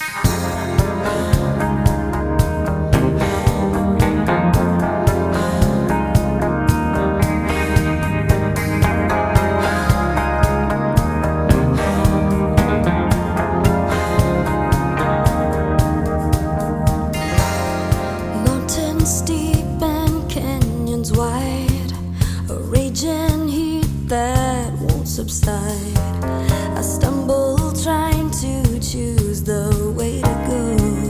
Mountains steep and canyons wide, a raging heat that won't subside. I stumble trying to choose the way to go.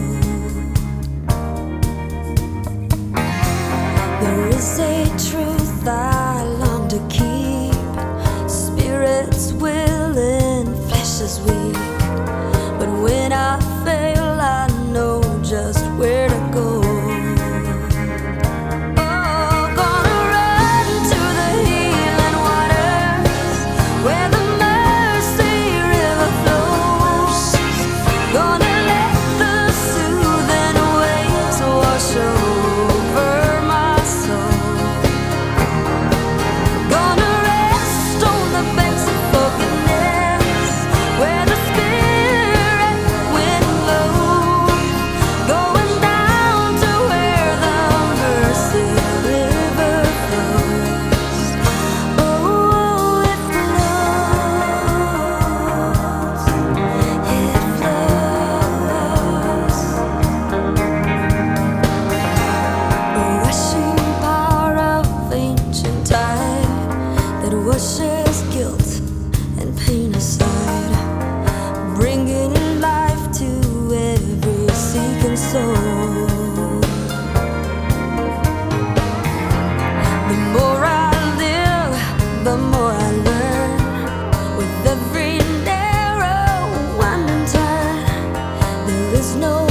There is a truth I long to keep. Spirit's willing, flesh is weak. But when I fail, I know just where to go. Washes guilt and pain aside, bringing life to every seeking soul. The more I live, the more I learn. With every narrow winding turn, there is no